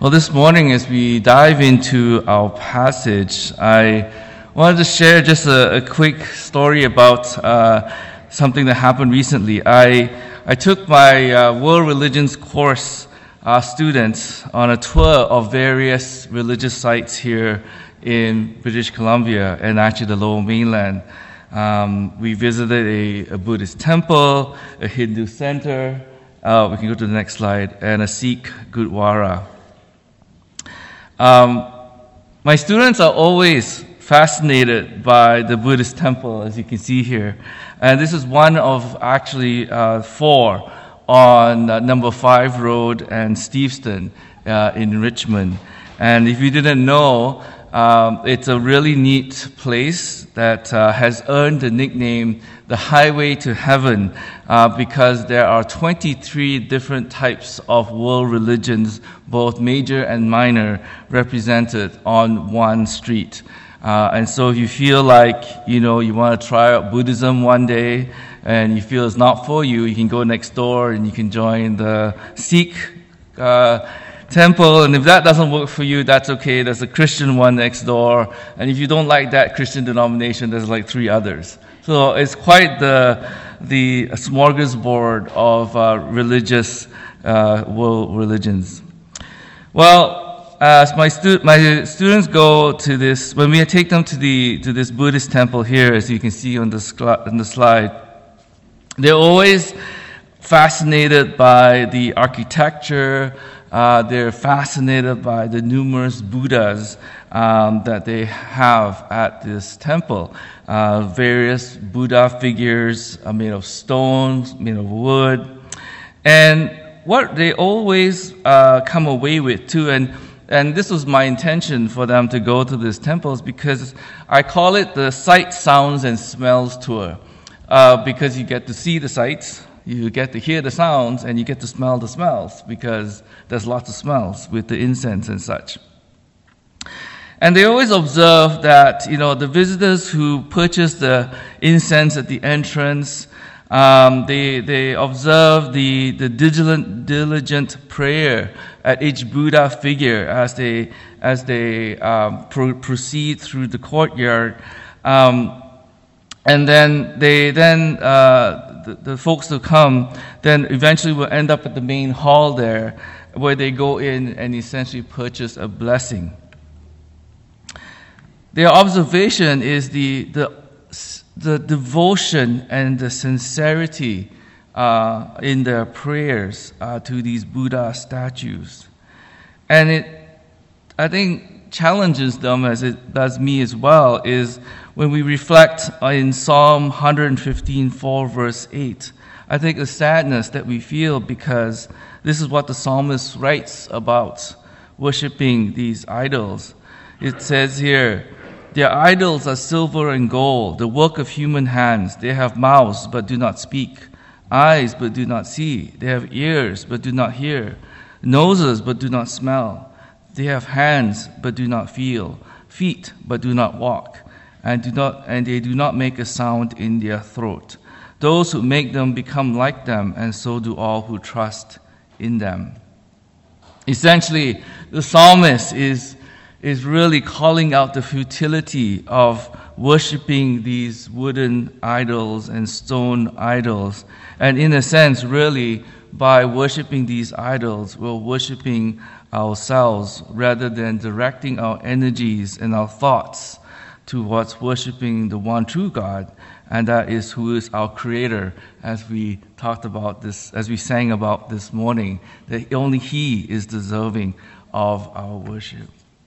Well, this morning, as we dive into our passage, I wanted to share just a quick story about something that happened recently. I took my world religions course students on a tour of various religious sites here in British Columbia and actually the Lower Mainland. We visited a Buddhist temple, a Hindu center, we can go to the next slide, and a Sikh Gurdwara. My students are always fascinated by the Buddhist temple, as you can see here. And this is one of actually four on number 5 Road and Steveston in Richmond. And if you didn't know, it's a really neat place that has earned the nickname the Highway to Heaven because there are 23 different types of world religions, both major and minor, represented on one street. And so if you feel like, you want to try out Buddhism one day and you feel it's not for you, you can go next door and you can join the Sikh temple, and if that doesn't work for you, that's okay. There's a Christian one next door, and if you don't like that Christian denomination, there's like 3 others. So it's quite the smorgasbord of religious world religions. Well, as my students go to this, when we take them to this Buddhist temple here, as you can see on the slide, they're always fascinated by the architecture. They're fascinated by the numerous Buddhas that they have at this temple. Various Buddha figures are made of stone, made of wood. And what they always come away with too, and this was my intention for them to go to these temples, because I call it the sight, sounds, and smells tour. Because you get to see the sights, you get to hear the sounds, and you get to smell the smells, because there's lots of smells with the incense and such. And they always observe that, the visitors who purchase the incense at the entrance, they observe the diligent prayer at each Buddha figure as they proceed through the courtyard. And then the folks who come then eventually will end up at the main hall there, where they go in and essentially purchase a blessing. Their observation is the devotion and the sincerity in their prayers to these Buddha statues. And it, I think, challenges them, as it does me as well, is when we reflect in Psalm 115:4, verse 8. I think the sadness that we feel, because this is what the psalmist writes about worshiping these idols. It says here, "Their idols are silver and gold, the work of human hands. They have mouths but do not speak, eyes but do not see. They have ears but do not hear, noses but do not smell. They have hands but do not feel, feet but do not walk, and they do not make a sound in their throat. Those who make them become like them, and so do all who trust in them." Essentially, the psalmist is really calling out the futility of worshiping these wooden idols and stone idols. And in a sense, really, by worshiping these idols, we're worshiping ourselves rather than directing our energies and our thoughts towards worshiping the one true God, and that is who is our Creator, as we talked about this, as we sang about this morning, that only He is deserving of our worship.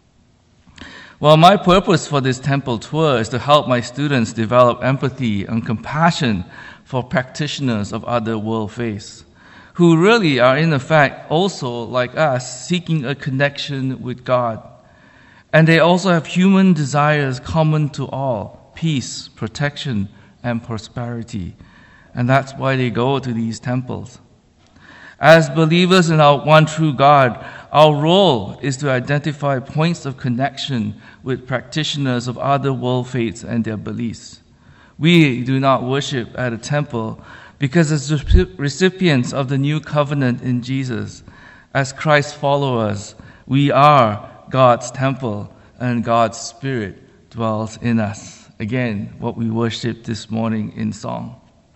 Well, my purpose for this temple tour is to help my students develop empathy and compassion for practitioners of other world faiths, who really are in effect also, like us, seeking a connection with God. And they also have human desires common to all: peace, protection, and prosperity. And that's why they go to these temples. As believers in our one true God, our role is to identify points of connection with practitioners of other world faiths and their beliefs. We do not worship at a temple because as recipients of the new covenant in Jesus, as Christ followers, We are God's temple, and God's Spirit dwells in us. Again, what we worship this morning in song.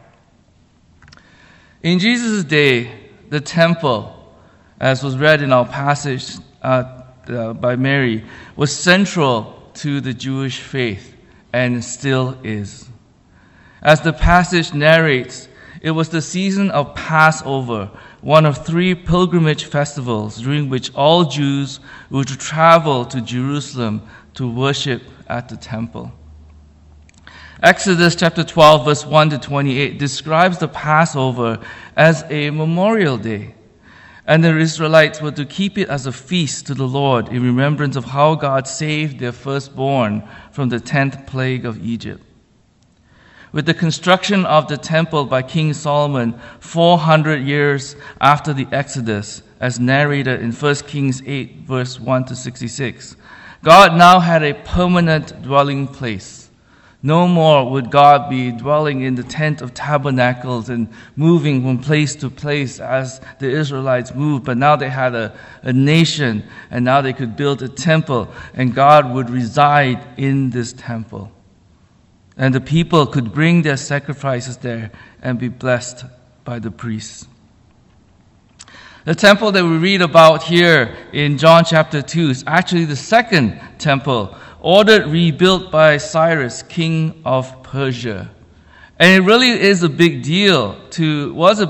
In Jesus' day, the temple, as was read in our passage by Mary, was central to the Jewish faith and still is. As the passage narrates, it was the season of Passover, one of 3 pilgrimage festivals during which all Jews would travel to Jerusalem to worship at the temple. Exodus chapter 12, verse 1 to 28 describes the Passover as a memorial day, and the Israelites were to keep it as a feast to the Lord in remembrance of how God saved their firstborn from the 10th plague of Egypt. With the construction of the temple by King Solomon 400 years after the Exodus, as narrated in 1 Kings 8, verse 1 to 66, God now had a permanent dwelling place. No more would God be dwelling in the tent of tabernacles and moving from place to place as the Israelites moved, but now they had a nation, and now they could build a temple, and God would reside in this temple. And the people could bring their sacrifices there and be blessed by the priests. The temple that we read about here in John chapter 2 is actually the second temple, ordered rebuilt by Cyrus, king of Persia. And it really was a big deal to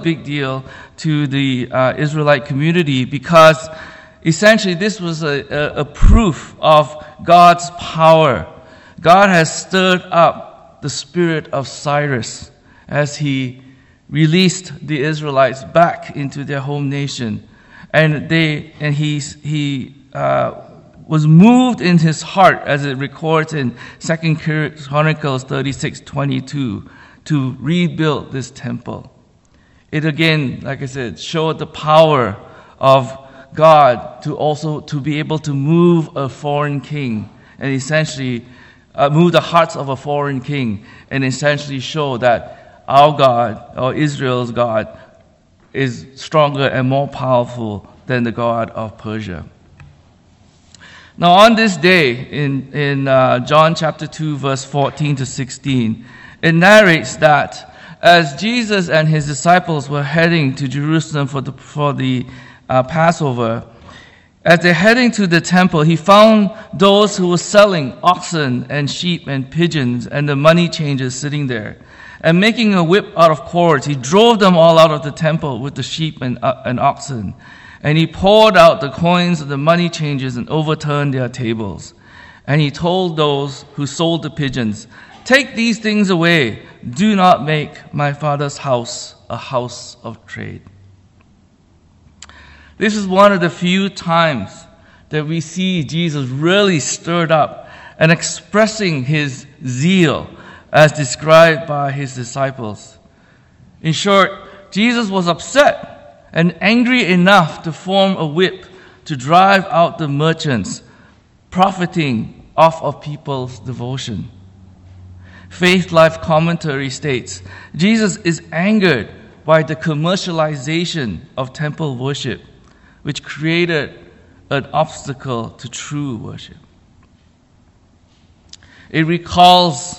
the Israelite community, because essentially this was a proof of God's power. God has stirred up the spirit of Cyrus as he released the Israelites back into their home nation, and he was moved in his heart, as it records in 2 Chronicles 36:22, to rebuild this temple. It again, like I said, showed the power of God to be able to move a foreign king and essentially move the hearts of a foreign king, and essentially show that our God, or Israel's God, is stronger and more powerful than the God of Persia. Now on this day, in John chapter 2, verse 14 to 16, it narrates that as Jesus and his disciples were heading to Jerusalem for the Passover, as they're heading to the temple, he found those who were selling oxen and sheep and pigeons and the money changers sitting there. And making a whip out of cords, he drove them all out of the temple with the sheep and oxen. And he poured out the coins of the money changers and overturned their tables. And he told those who sold the pigeons, "Take these things away. Do not make my Father's house a house of trade." This is one of the few times that we see Jesus really stirred up and expressing his zeal as described by his disciples. In short, Jesus was upset and angry enough to form a whip to drive out the merchants, profiting off of people's devotion. Faith Life Commentary states, Jesus is angered by the commercialization of temple worship, which created an obstacle to true worship. It recalls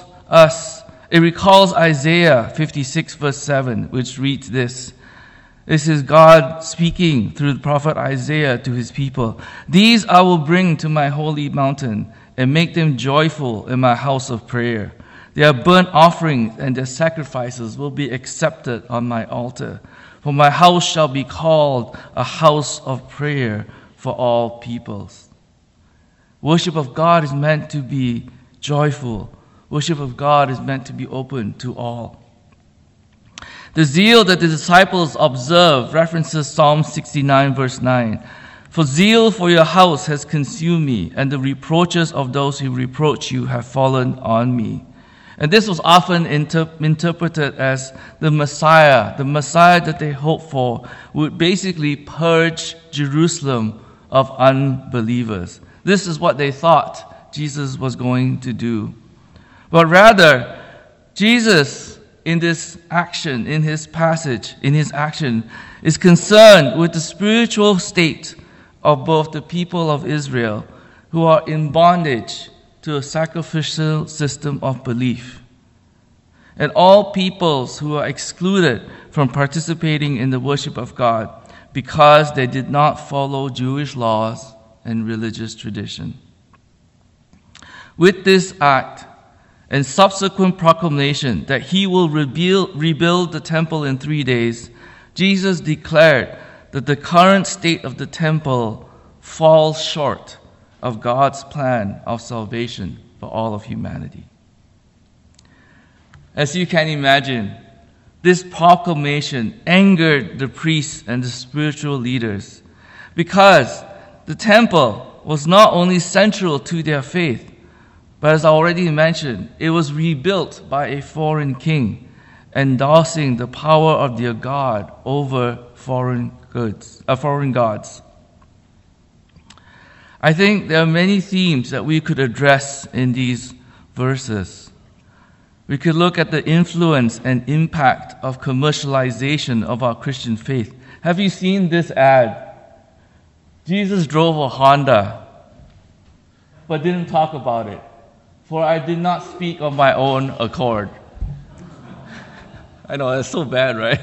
Isaiah 56 verse 7, which reads this. This is God speaking through the prophet Isaiah to his people. "These I will bring to my holy mountain and make them joyful in my house of prayer. Their burnt offerings and their sacrifices will be accepted on my altar. For my house shall be called a house of prayer for all peoples." Worship of God is meant to be joyful. Worship of God is meant to be open to all. The zeal that the disciples observed references Psalm 69 verse 9. "For zeal for your house has consumed me, and the reproaches of those who reproach you have fallen on me." And this was often interpreted as the Messiah that they hoped for would basically purge Jerusalem of unbelievers. This is what they thought Jesus was going to do. But rather, Jesus, in his action, is concerned with the spiritual state of both the people of Israel, who are in bondage to a sacrificial system of belief, and all peoples who are excluded from participating in the worship of God because they did not follow Jewish laws and religious tradition. With this act and subsequent proclamation that he will rebuild the temple in 3 days, Jesus declared that the current state of the temple falls short of God's plan of salvation for all of humanity. As you can imagine, this proclamation angered the priests and the spiritual leaders because the temple was not only central to their faith, but as I already mentioned, it was rebuilt by a foreign king, endorsing the power of their God over foreign gods. I think there are many themes that we could address in these verses. We could look at the influence and impact of commercialization of our Christian faith. Have you seen this ad? Jesus drove a Honda, but didn't talk about it. For I did not speak of my own accord. I know, that's so bad, right?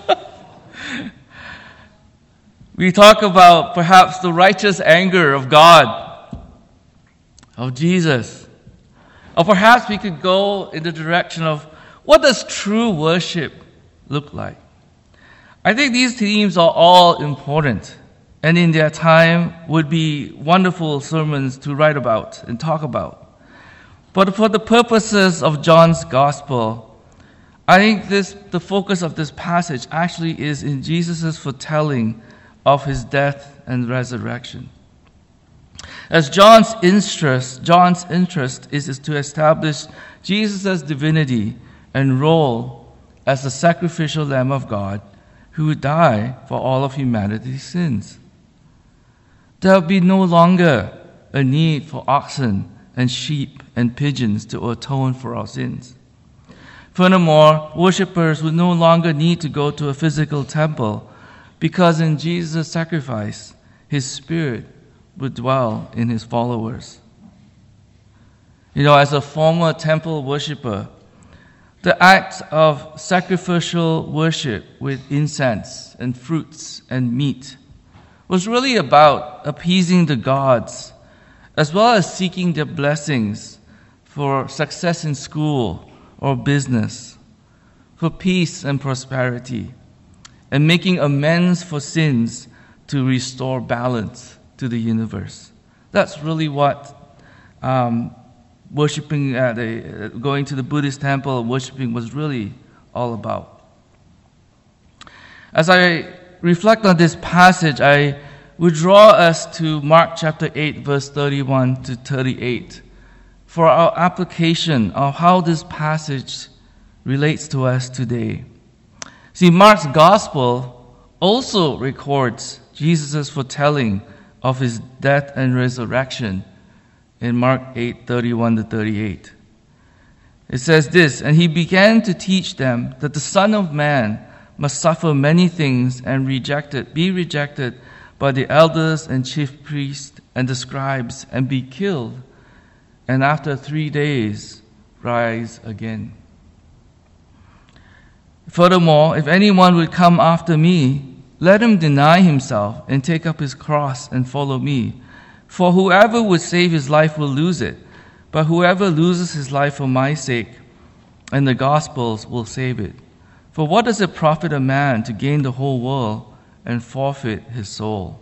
We talk about perhaps the righteous anger of God, of Jesus. Or perhaps we could go in the direction of what does true worship look like? I think these themes are all important, and in their time would be wonderful sermons to write about and talk about. But for the purposes of John's Gospel, I think the focus of this passage actually is in Jesus' foretelling of his death and resurrection. As John's interest is to establish Jesus' divinity and role as the sacrificial Lamb of God who would die for all of humanity's sins. There will be no longer a need for oxen and sheep and pigeons to atone for our sins. Furthermore, worshippers would no longer need to go to a physical temple because in Jesus' sacrifice, his Spirit would dwell in his followers. As a former temple worshiper, the act of sacrificial worship with incense and fruits and meat was really about appeasing the gods as well as seeking their blessings for success in school or business, for peace and prosperity, and making amends for sins to restore balance to the universe. That's really what worshiping going to the Buddhist temple and worshiping was really all about. As I reflect on this passage, I would draw us to Mark chapter 8, verse 31 to 38 for our application of how this passage relates to us today. See, Mark's gospel also records Jesus' foretelling of his death and resurrection in Mark 8, 31 to 38. It says this, "And he began to teach them that the Son of Man must suffer many things and be rejected by the elders and chief priests and the scribes, and be killed, and after 3 days rise again. Furthermore, if anyone would come after me, let him deny himself and take up his cross and follow me. For whoever would save his life will lose it, but whoever loses his life for my sake and the gospel's will save it. For what does it profit a man to gain the whole world and forfeit his soul?"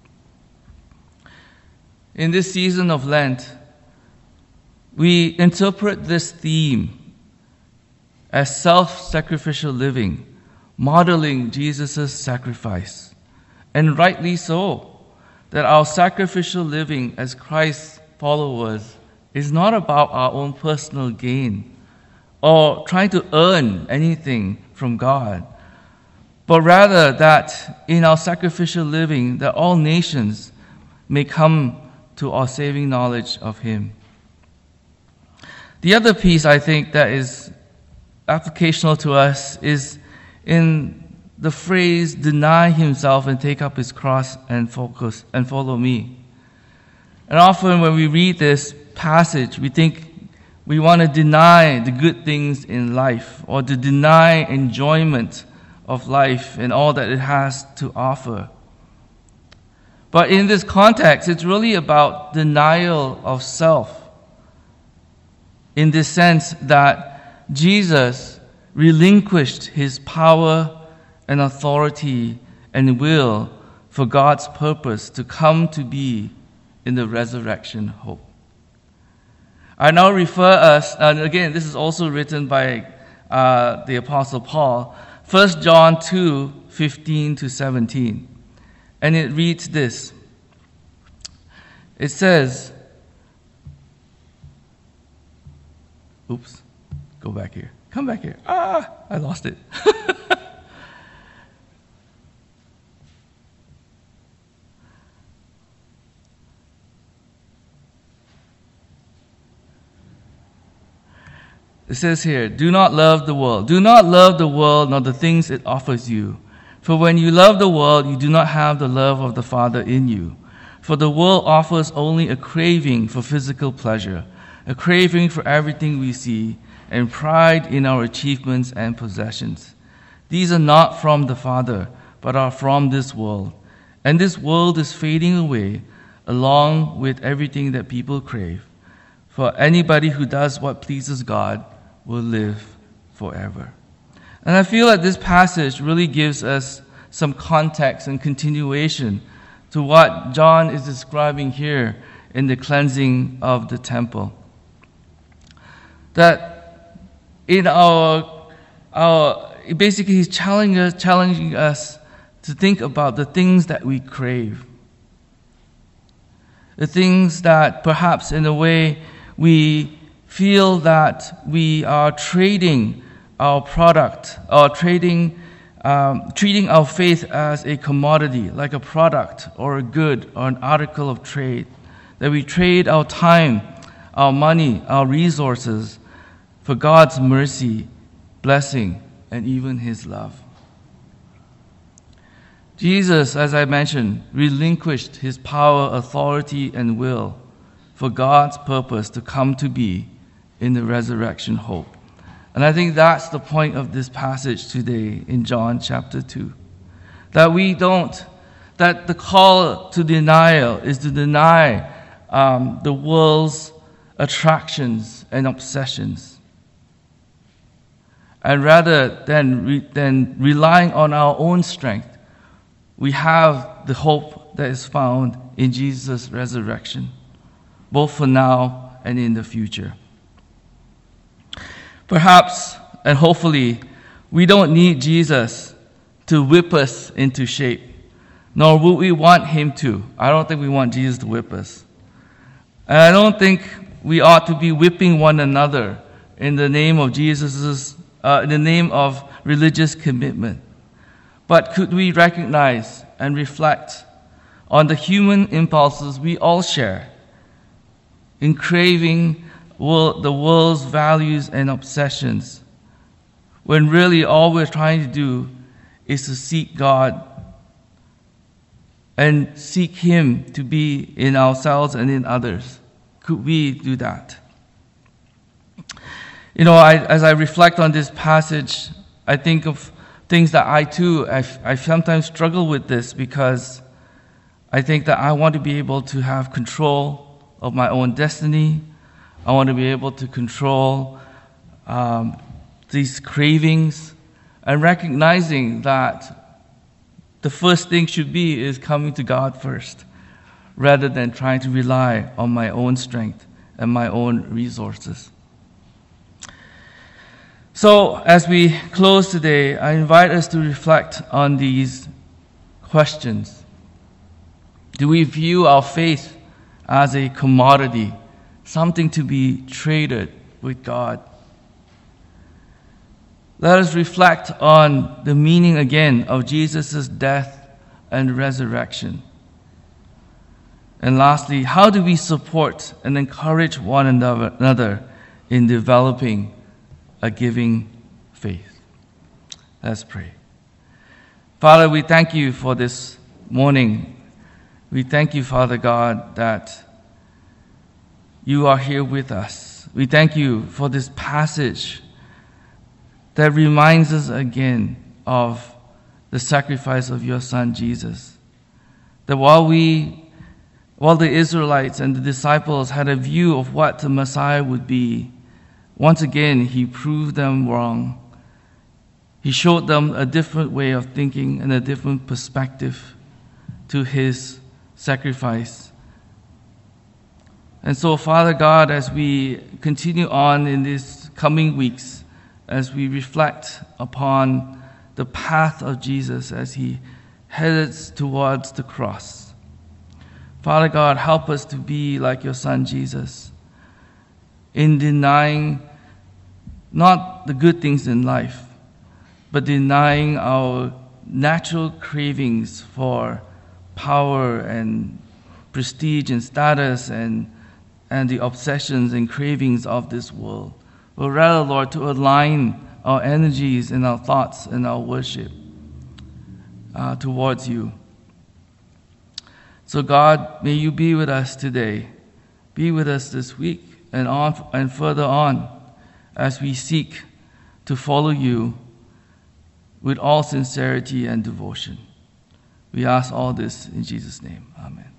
In this season of Lent, we interpret this theme as self-sacrificial living, modeling Jesus' sacrifice. And rightly so, that our sacrificial living as Christ's followers is not about our own personal gain or trying to earn anything from God, but rather that in our sacrificial living, that all nations may come to our saving knowledge of Him. The other piece I think that is applicational to us is in the phrase deny himself and take up his cross and follow me. And often when we read this passage, we think we want to deny the good things in life or to deny enjoyment of life and all that it has to offer. But in this context, it's really about denial of self, in the sense that Jesus relinquished his power and authority and will for God's purpose to come to be in the resurrection hope. I now refer us, and again, this is also written by the Apostle Paul, 1 John 2:15-17. And it reads this. It says, oops, go back here. Come back here. I lost it. It says here, do not love the world. Do not love the world nor the things it offers you. For when you love the world, you do not have the love of the Father in you. For the world offers only a craving for physical pleasure, a craving for everything we see, and pride in our achievements and possessions. These are not from the Father, but are from this world. And this world is fading away, along with everything that people crave. For anybody who does what pleases God will live forever. And I feel that this passage really gives us some context and continuation to what John is describing here in the cleansing of the temple. That in basically he's challenging us to think about the things that we crave. The things that perhaps in a way we feel that we are trading our product, or treating our faith as a commodity, like a product or a good or an article of trade. That we trade our time, our money, our resources for God's mercy, blessing, and even his love. Jesus, as I mentioned, relinquished his power, authority, and will for God's purpose to come to be in the resurrection hope. And I think that's the point of this passage today in John chapter 2. That the call to denial is to deny the world's attractions and obsessions. And rather than relying on our own strength, we have the hope that is found in Jesus' resurrection, both for now and in the future. Perhaps, and hopefully, we don't need Jesus to whip us into shape, nor would we want him to. I don't think we want Jesus to whip us. And I don't think we ought to be whipping one another in the name of in the name of religious commitment. But could we recognize and reflect on the human impulses we all share in craving the world's values and obsessions, when really all we're trying to do is to seek God and seek him to be in ourselves and in others? Could we do that? As I reflect on this passage, I think of things that I sometimes struggle with this, because I think that I want to be able to have control of my own destiny. I want to be able to control these cravings, and recognizing that the first thing should be is coming to God first, rather than trying to rely on my own strength and my own resources. So, as we close today, I invite us to reflect on these questions. Do we view our faith as a commodity, something to be traded with God? Let us reflect on the meaning again of Jesus' death and resurrection. And lastly, how do we support and encourage one another in developing a giving faith? Let's pray. Father, we thank you for this morning. We thank you, Father God, that you are here with us. We thank you for this passage that reminds us again of the sacrifice of your Son, Jesus. That while the Israelites and the disciples had a view of what the Messiah would be, once again, he proved them wrong. He showed them a different way of thinking and a different perspective to his sacrifice. And so, Father God, as we continue on in these coming weeks, as we reflect upon the path of Jesus as he heads towards the cross, Father God, help us to be like your Son Jesus in denying not the good things in life, but denying our natural cravings for power and prestige and status and the obsessions and cravings of this world. But rather, Lord, to align our energies and our thoughts and our worship towards you. So God, may you be with us today. Be with us this week and on and further on as we seek to follow you with all sincerity and devotion. We ask all this in Jesus' name. Amen.